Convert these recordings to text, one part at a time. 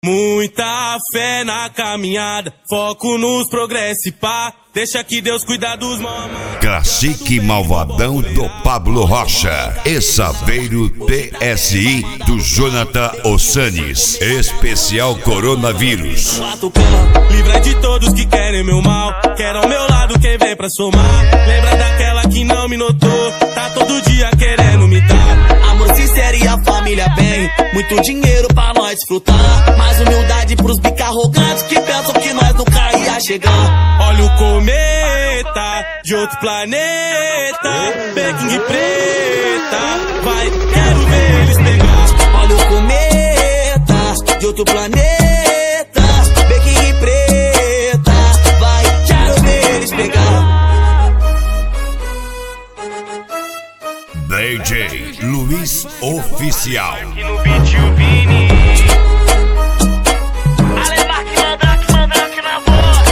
Muita fé na caminhada, foco nos progressos e pá, deixa que Deus cuida dos mamas. Classique Malvadão do Pablo Rocha e Saveiro TSI do Jonathan Ossanes. Especial Coronavírus. Livra de todos que querem meu mal, quero ao meu lado quem vem pra somar. Lembra daquela que não me notou, tá todo dia querendo me dar amor sincero e a família bem, muito dinheiro pra nós desfrutar. Mais humildade pros bica arrogantes que pensam que nós nunca ia chegar. Olha o cometa de outro planeta, Peking preta, vai, quero ver eles pegar. Olha o cometa de outro planeta, Peking preta, vai, quero ver eles pegar. DJ Luiz Oficial. Aqui no beat o Vini. Alemar que manda aqui na voz.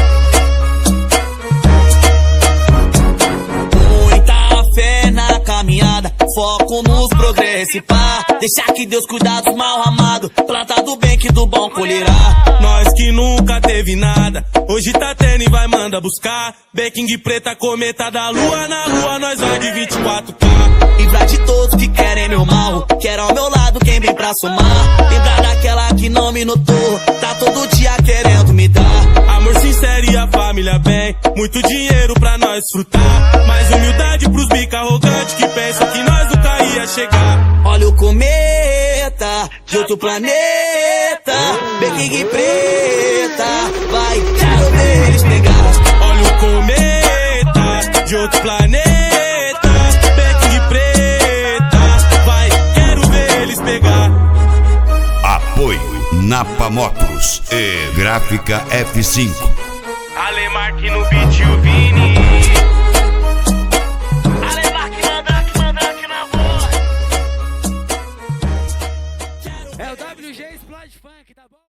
Muita fé na caminhada, foco nos progressos e pá, deixar que Deus cuidar dos mal amados, planta do bem que do bom colherá. Nós que nunca teve nada, hoje tá tendo e vai manda buscar. Peking preta, cometa da lua, na rua nós vai de 24K. Livrar de todos que querem meu mal, quero ao meu lado quem vem pra somar. Lembrar daquela que não me notou, tá todo dia querendo me dar amor sincero e a família bem, muito dinheiro pra nós desfrutar. Mais humildade pros bica arrogantes que pensam que nós nunca ia chegar. Olha o cometa de outro planeta, Peking preta, vai, quero ver eles pegar. Olha o cometa de outro planeta, Peking preta, vai, quero ver eles pegar. Apoio Napa Motos e Gráfica F5. Alemar que no beat o Vini. Alemar que manda aqui na voz. É o WG Splash Funk.